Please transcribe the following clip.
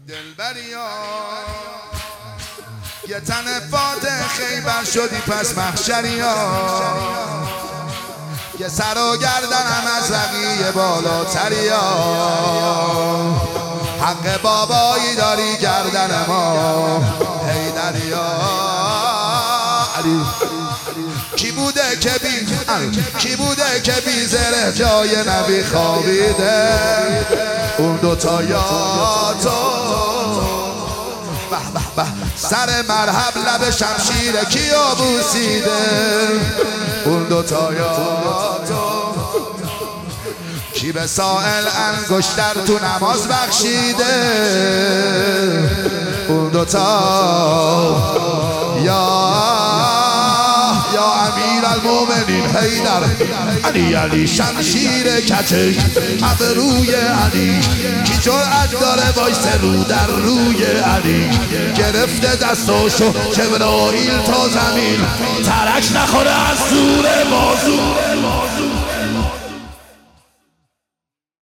دلبریا یه تن فاتح خیبر شدی پس محشریا، یه سر و گردنم از رقیه بالاتریا، حق بابایی داری گردن ما حیدریا. کی بوده که بی زره جای نبی خوابیده؟ اون دوتا یا تو به سر مرحب لب شمشیر کیو بوسیده؟ اون دوتا یا تو کی به سائل انگشتر تو نماز بخشیده؟ اون دوتا یا امیر المومنین حیدر علی شمشیر کچک ابروی علی، کی جرأت داره وایسه رو در روی علی؟ گرفته دستاشو جبرائیل تا زمین، ترک نخوره از زور بازو.